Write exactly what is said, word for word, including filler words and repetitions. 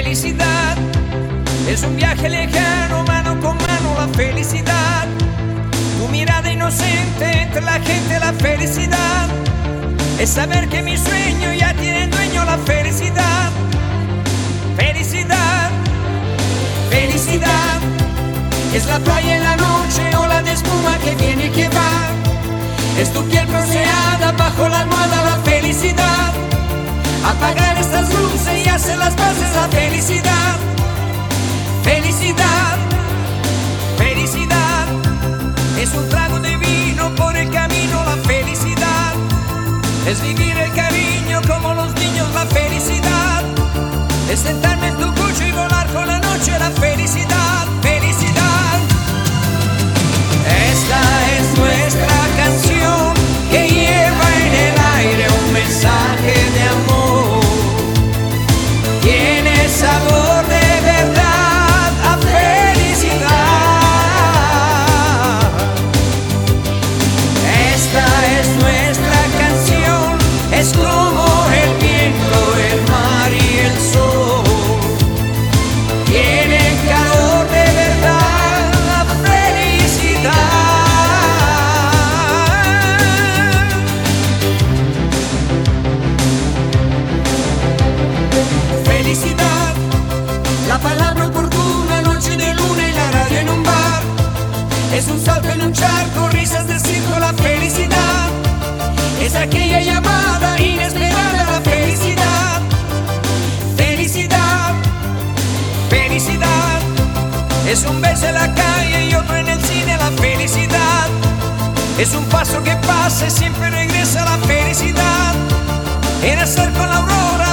Felicidad es un viaje lejano, mano con mano la felicidad. Tu mirada inocente entre la gente, la felicidad es saber que mi sueño ya tiene dueño, la felicidad. Felicidad, felicidad es la playa en la noche, ola de espuma que viene y que va. Es tu piel bronceada bajo la almohada, la felicidad. Apagar estas luces y hacer las paces, la felicidad. Felicidad, felicidad es un trago de vino por el camino, la felicidad. Es vivir el cariño como los niños, la felicidad. Es sentarme en tu coche y volar con la noche, la felicidad. Felicidad. Esta es nuestra canción que lleva en el aire un mensaje de amor. Tiene sabor de verdad a felicidad. Esta es nuestra canción, es como el viento, el mar y el sol. Tiene calor de verdad a felicidad. Felicidad, la palabra oportuna, noche de luna y la radio en un bar. Es un salto en un charco, risas de circo, la felicidad. Es aquella llamada inesperada, la felicidad. Felicidad, felicidad es un beso en la calle y otro en el cine, la felicidad. Es un paso que pasa y siempre regresa, la felicidad. En hacer con la aurora